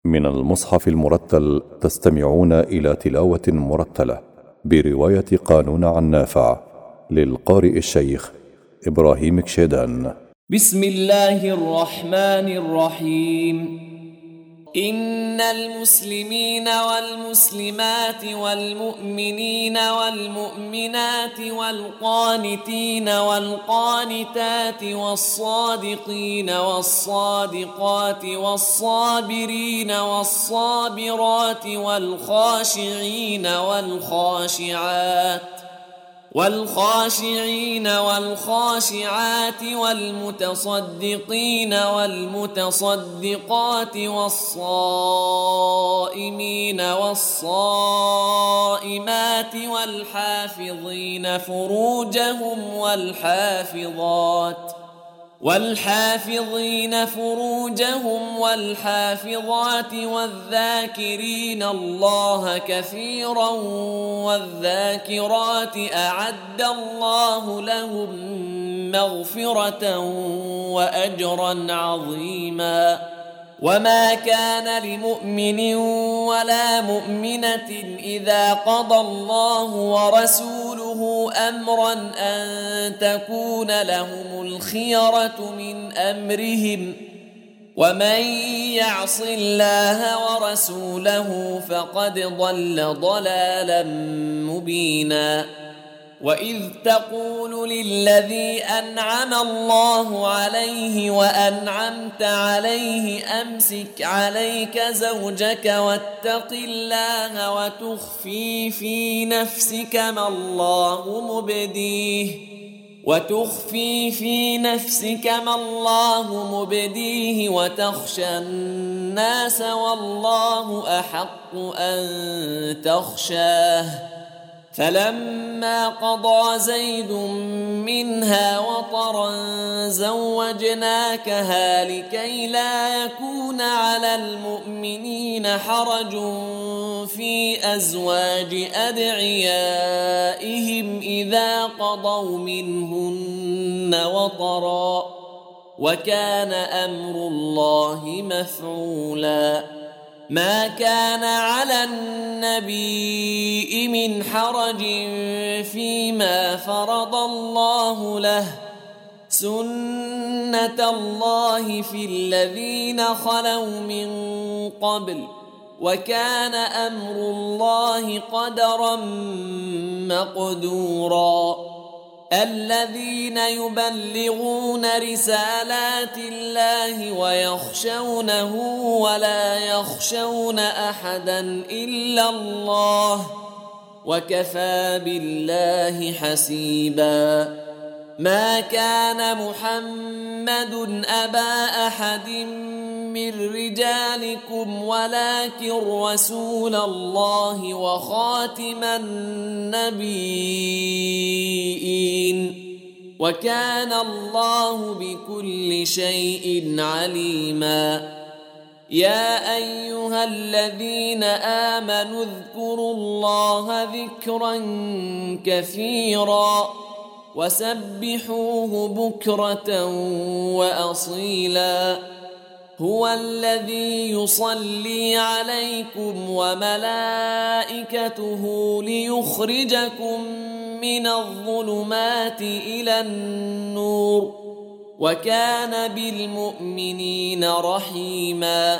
من المصحف المرتل تستمعون إلى تلاوة مرتلة برواية قانون عن نافع للقارئ الشيخ إبراهيم كشيدان. بسم الله الرحمن الرحيم. إن المسلمين والمسلمات والمؤمنين والمؤمنات والقانتين والقانتات والصادقين والصادقات والصابرين والصابرات والخاشعين والخاشعات والمتصدقين والمتصدقات والصائمين والصائمات والحافظين فروجهم والحافظات والذاكرين الله كثيرا والذاكرات أعد الله لهم مغفرة وأجرا عظيما. وما كان لمؤمن ولا مؤمنة إذا قضى الله ورسوله أمرا أن تكون لهم الخيرة من أمرهم، ومن يعص الله ورسوله فقد ضل ضلالا مبينا. وإذ تقول للذي أنعم الله عليه وأنعمت عليه أمسك عليك زوجك واتق الله وتخفي في نفسك ما الله مبديه وتخشى الناس والله أحق أن تخشاه. فلما قضى زيد منها وطرا زوجناكها لكي لا يكون على المؤمنين حرج في أزواج أدعيائهم إذا قضوا منهن وطرا، وكان أمر الله مفعولا. ما كان على النبي من حرج فيما فرض الله له، سنة الله في الذين خلوا من قبل، وكان أمر الله قدرا مقدورا. الذين يبلغون رسالات الله ويخشونه ولا يخشون أحدا إلا الله، وكفى بالله حسيبا. ما كان محمد أبا أحد من رجالكم ولكن رسول الله وخاتم النبيين، وكان الله بكل شيء عليما. يا أيها الذين آمنوا اذكروا الله ذكرا كثيرا وسبحوه بكرة وأصيلا. هو الذي يصلي عليكم وملائكته ليخرجكم من الظلمات إلى النور، وكان بالمؤمنين رحيما.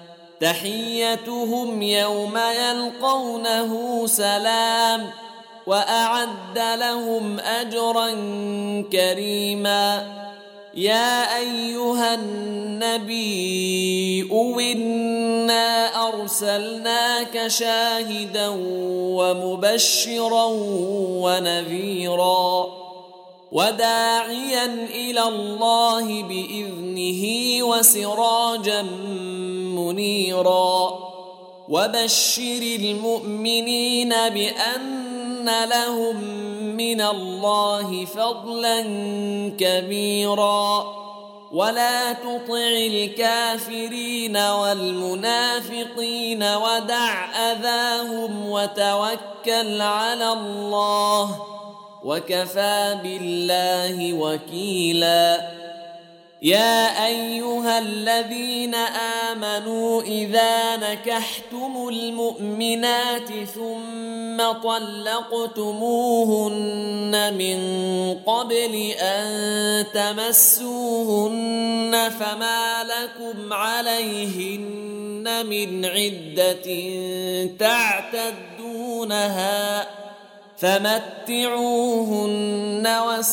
تحيتهم يوم يلقونه سلام، وأعد لهم أجرا كريما. يا أيها النبي إنا أرسلناك شاهدا ومبشرا ونذيرا وداعيا إلى الله بإذنه وسراجا منيرا. وبشر المؤمنين بأن لهم من الله فضلا كبيرا. ولا تطع الكافرين والمنافقين ودع أذاهم وتوكل على الله، وكفى بالله وكيلا. يا أيها الذين آمنوا إذا نكحتم المؤمنات ثم طلقتموهن من قبل أن تمسوهن فما لكم عليهن من عدة تعتدونها فمتعوهن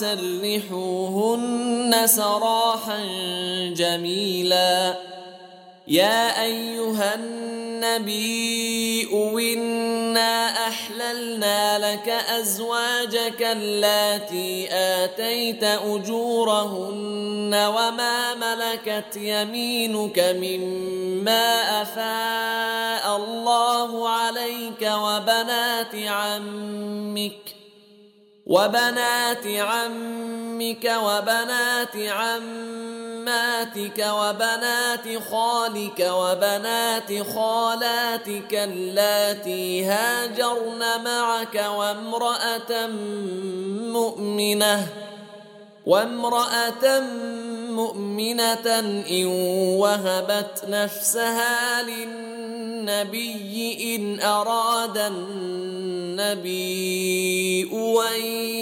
وسرحوهن سراحا جميلا. يا أيها النبي إنا أحللنا لك أزواجك اللاتي آتيت أجورهن وما ملكت يمينك مما أفاء الله عليك وبنات عمك وبنات عماتك وبنات خالك وبنات خالاتك اللاتي هاجرن معك وامرأة مؤمنة إن وهبت نفسها للنبي إن أراد النبي أن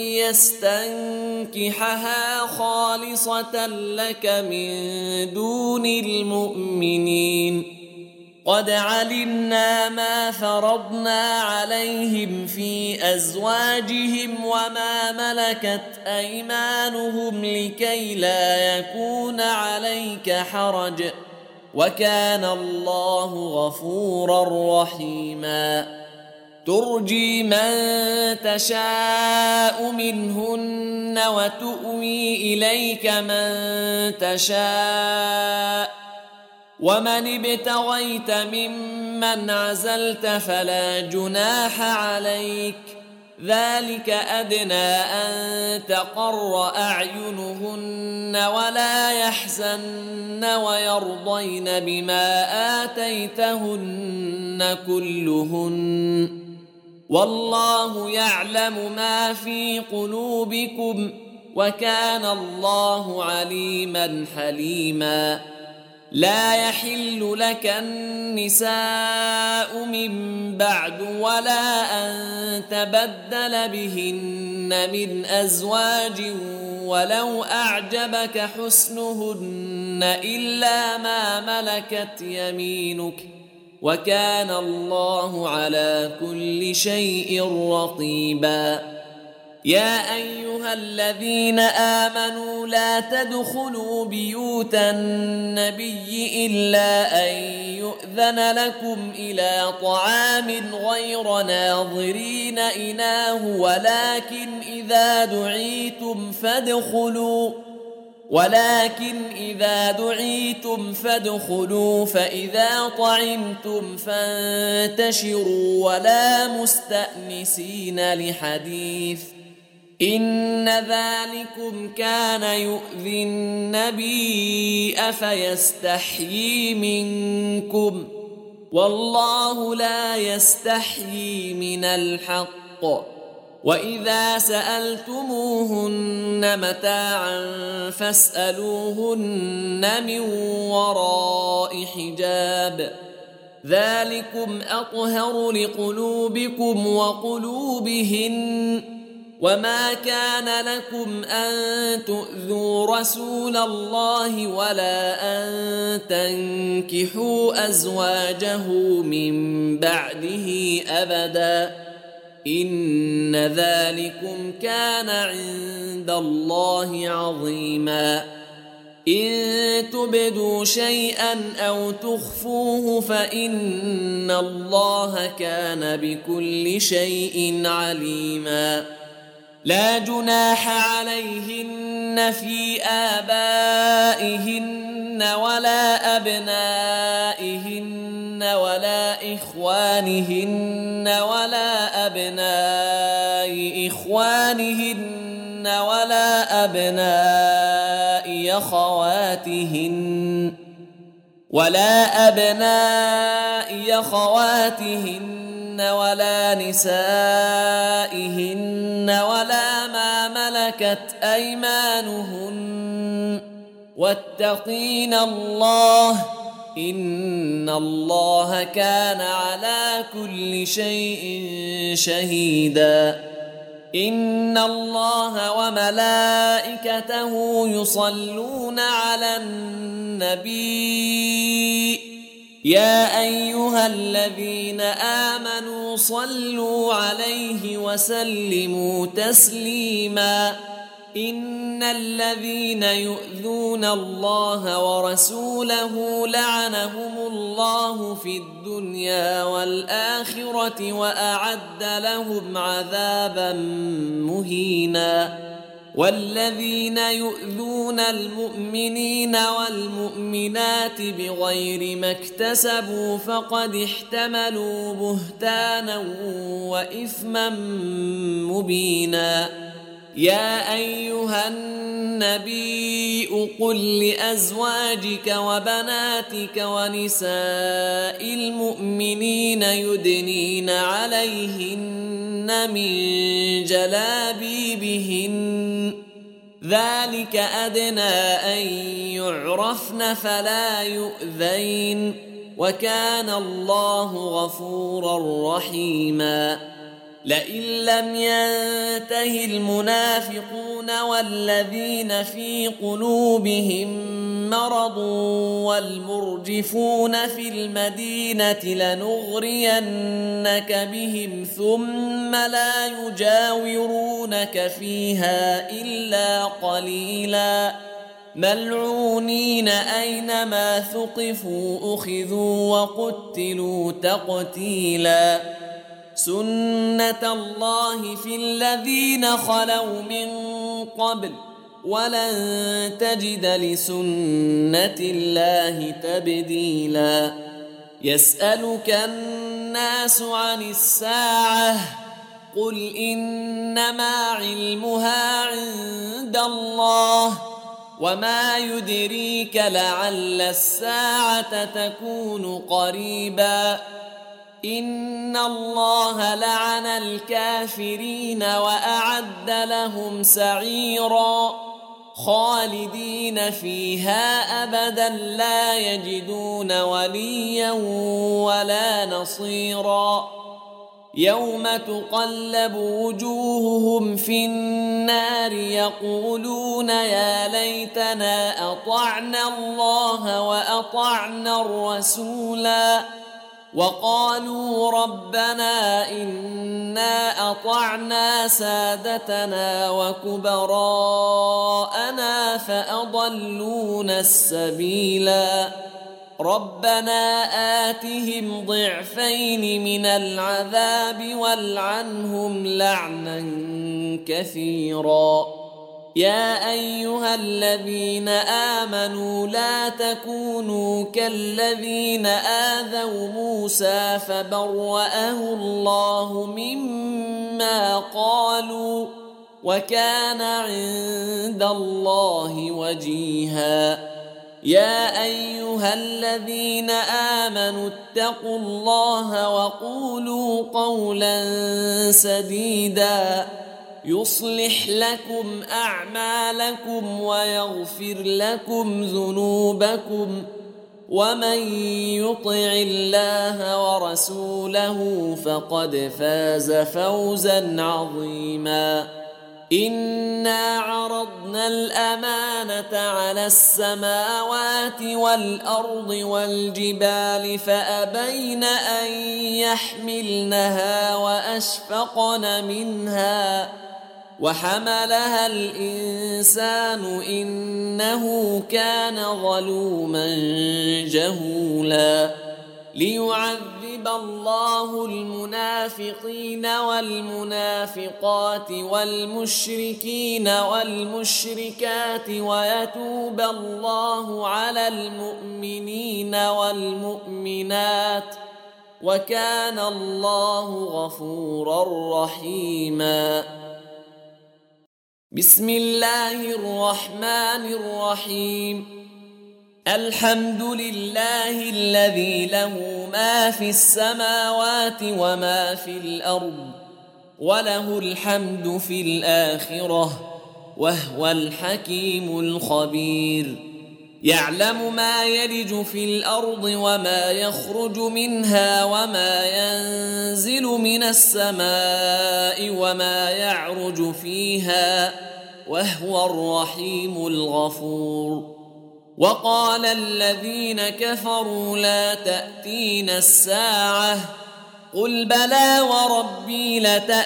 يستنكحها خالصة لك من دون المؤمنين. قد علمنا ما فرضنا عليهم في أزواجهم وما ملكت أيمانهم لكي لا يكون عليك حرج وكان الله غفورا رحيما. ترجي من تشاء منهن وتؤوي إليك من تشاء ومن ابتغيت ممن عزلت فلا جناح عليك ذلك أدنى أن تقر أعينهن ولا يحزن ويرضين بما آتيتهن كلهن والله يعلم ما في قلوبكم وكان الله عليما حليما. لا يحل لك النساء من بعد ولا أن تبدل بهن من أزواج ولو أعجبك حسنهن إلا ما ملكت يمينك وكان الله على كل شيء رقيبا. يا أيها الذين آمنوا لا تدخلوا بيوت النبي إلا أن يؤذن لكم إلى طعام غير ناظرين إناه ولكن إذا دعيتم فادخلوا فإذا طعمتم فانتشروا ولا مستأنسين لحديث إن ذلكم كان يؤذي النبي أفيستحيي منكم والله لا يستحيي من الحق. وإذا سألتموهن متاعا فاسألوهن من وراء حجاب ذلكم أطهر لقلوبكم وقلوبهن. وما كان لكم أن تؤذوا رسول الله ولا أن تنكحوا أزواجه من بعده أبدا إن ذلكم كان عند الله عظيما. إن تبدوا شيئا أو تخفوه فإن الله كان بكل شيء عليما. لا جناح عليهن في آبائهن ولا أبنائهن ولا إخوانهن ولا أبناء إخوانهن ولا أبناء أخواتهن ولا نسائهن ولا ما ملكت أيمانهن واتقين الله إن الله كان على كل شيء شهيدا إن الله وملائكته يصلون على النبي يا أيها الذين آمنوا صلوا عليه وسلموا تسليما إن الذين يؤذون الله ورسوله لعنهم الله في الدنيا والآخرة وأعد لهم عذابا مهينا والذين يؤذون المؤمنين والمؤمنات بغير ما اكتسبوا فقد احتملوا بهتانا وإثما مبينا يا أيها النبي قل لأزواجك وبناتك ونساء المؤمنين يدنين عليهن من جلابيبهن ذلك أدنى أن يعرفن فلا يؤذين وكان الله غفورا رحيما لئن لم ينته المنافقون والذين في قلوبهم مرض والمرجفون في المدينة لنغرينك بهم ثم لا يجاورونك فيها إلا قليلا ملعونين أينما ثقفوا أخذوا وقتلوا تقتيلا سنة الله في الذين خلوا من قبل ولن تجد لسنة الله تبديلا يسألك الناس عن الساعة قل إنما علمها عند الله وما يدريك لعل الساعة تكون قريبا إن الله لعن الكافرين وأعد لهم سعيرا خالدين فيها أبدا لا يجدون وليا ولا نصيرا يوم تقلب وجوههم في النار يقولون يا ليتنا أطعنا الله وأطعنا الرسولا وقالوا ربنا إنا أطعنا سادتنا وكبراءنا فأضلونا السبيلا ربنا آتهم ضعفين من العذاب والعنهم لعنا كثيرا يا أيها الذين آمنوا لا تكونوا كالذين آذوا موسى فبرأه الله مما قالوا وكان عند الله وجيها يا أيها الذين آمنوا اتقوا الله وقولوا قولا سديدا يصلح لكم أعمالكم ويغفر لكم ذنوبكم ومن يطع الله ورسوله فقد فاز فوزا عظيما إنا عرضنا الأمانة على السماوات والأرض والجبال فأبين أن يحملنها وأشفقن منها وحملها الإنسان إنه كان ظلوما جهولا ليعذب الله المنافقين والمنافقات والمشركين والمشركات ويتوب الله على المؤمنين والمؤمنات وكان الله غفورا رحيما بسم الله الرحمن الرحيم الحمد لله الذي له ما في السماوات وما في الأرض وله الحمد في الآخرة وهو الحكيم الخبير يعلم ما يلج في الأرض وما يخرج منها وما ينزل من السماء وما يعرج فيها وهو الرحيم الغفور. وقال الذين كفروا لا تأتينا الساعة قل بلى وربي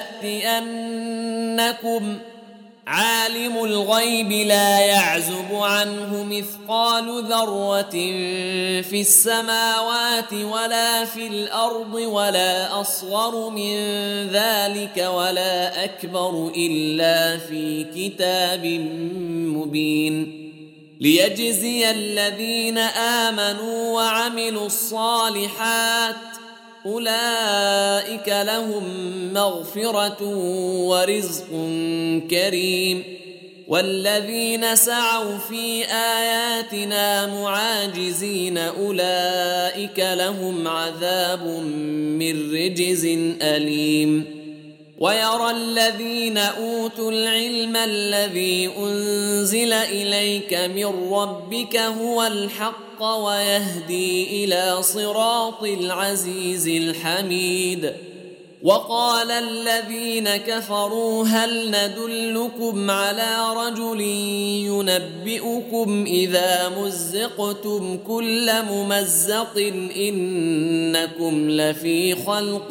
لتأتينكم عالم الغيب لا يعزب عنه مثقال ذرة في السماوات ولا في الأرض ولا أصغر من ذلك ولا أكبر إلا في كتاب مبين ليجزي الذين آمنوا وعملوا الصالحات أولئك لهم مغفرة ورزق كريم. والذين سعوا في آياتنا معاجزين أولئك لهم عذاب من رجز أليم. ويرى الذين أوتوا العلم الذي أنزل إليك من ربك هو الحق ويهدي إلى صراط العزيز الحميد. وقال الذين كفروا هل ندلكم على رجل ينبئكم إذا مزقتم كل ممزق إنكم لفي خلق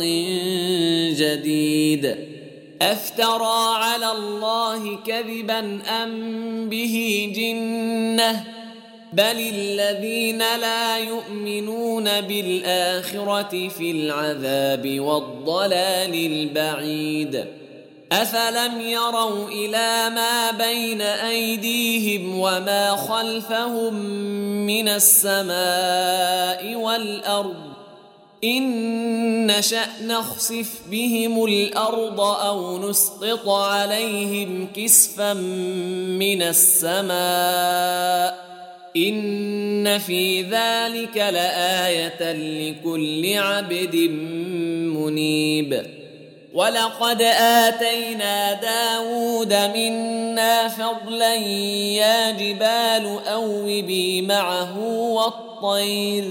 جديد أفترى على الله كذبا أم به جنة بل الذين لا يؤمنون بالآخرة في العذاب والضلال البعيد. أفلم يروا إلى ما بين أيديهم وما خلفهم من السماء والأرض إن نشأ نخسف بهم الأرض أو نسقط عليهم كسفا من السماء إن في ذلك لآية لكل عبد منيب. ولقد آتينا داود منا فضلا يا جبال أوبي معه والطير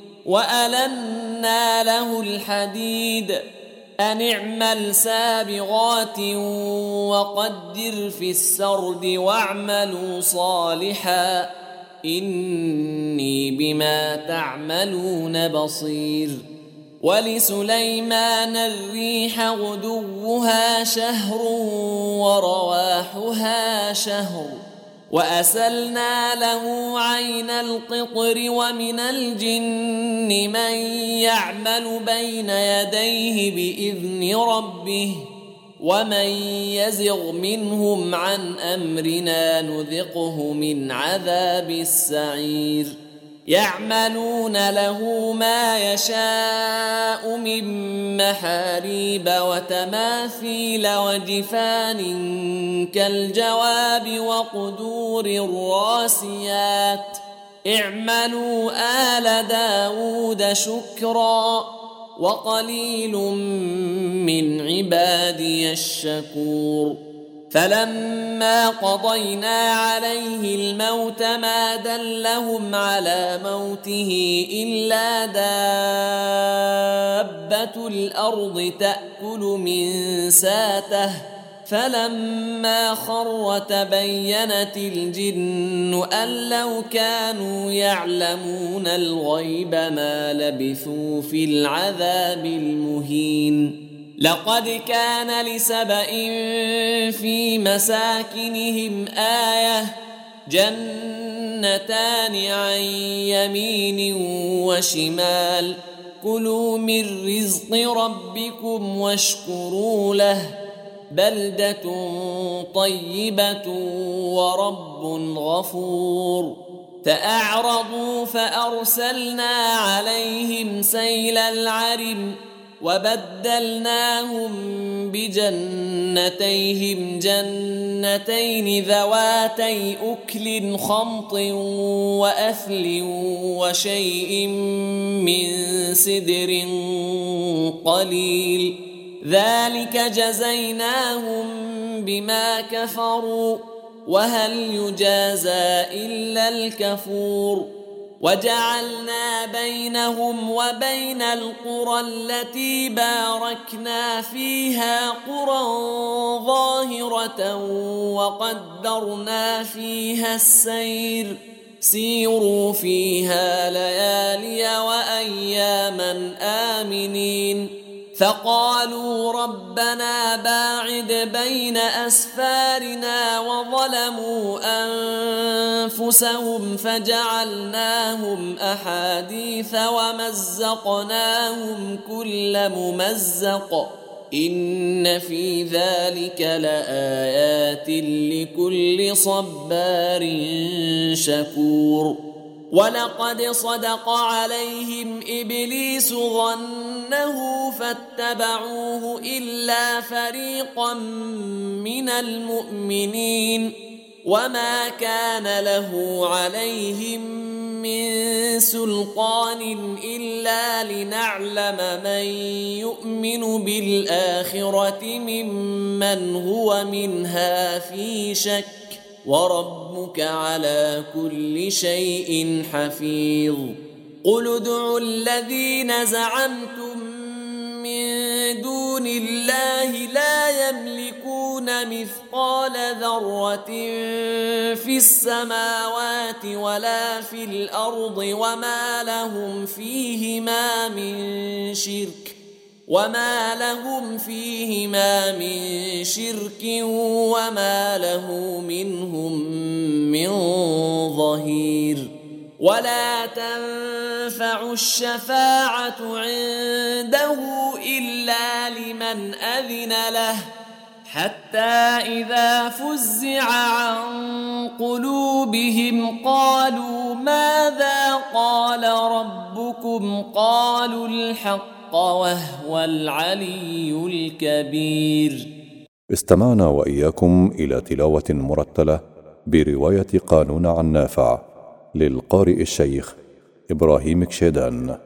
وألنا له الحديد أن اعمل سابغات وقدر في السرد واعملوا صالحا إني بما تعملون بصير. ولسليمان الريح غدوها شهر ورواحها شهر وأسلنا له عين القطر ومن الجن من يعمل بين يديه بإذن ربه ومن يزغ منهم عن أمرنا نذقه من عذاب السعير. يعملون له ما يشاء من محاريب وتماثيل وجفان كالجواب وقدور الراسيات اعملوا آل داود شكرا وقليل من عبادي الشكور. فلما قضينا عليه الموت ما دلهم على موته إلا دابة الأرض تأكل من ساته فلما خر تبينت الجن أن لو كانوا يعلمون الغيب ما لبثوا في العذاب المهين. لقد كان لسبإ في مساكنهم آية جنتان عن يمين وشمال كلوا من رزق ربكم واشكروا له بلدة طيبة ورب غفور. فأعرضوا فأرسلنا عليهم سيل العرم وبدلناهم بجنتيهم جنتين ذواتي أكل خمط وأثل وشيء من سدر قليل ذلك جزيناهم بما كفروا وهل يجازى إلا الكفور وجعلنا بينهم وبين القرى التي باركنا فيها قرى ظاهرة وقدرنا فيها السير سيروا فيها ليالي وأياما آمنين فقالوا ربنا باعد بين أسفارنا وظلموا أنفسهم فجعلناهم أحاديث ومزقناهم كل ممزق إن في ذلك لآيات لكل صبار شكور ولقد صدق عليهم إبليس ظنه فاتبعوه إلا فريقا من المؤمنين وما كان له عليهم من سلطان إلا لنعلم من يؤمن بالآخرة ممن هو منها في شك وربك على كل شيء حفيظ قل ادعوا الذين زعمتم من دون الله لا يملكون مثقال ذرة في السماوات ولا في الأرض وما لهم فيهما من شرك وما له منهم من ظهير ولا تنفع الشفاعة عنده إلا لمن أذن له حتى إذا فزع عن قلوبهم قالوا ماذا قال ربكم قالوا الحق وهو العلي الكبير. استمعنا وإياكم إلى تلاوة مرتلة برواية قانون عن نافع للقارئ الشيخ إبراهيم كشيدان.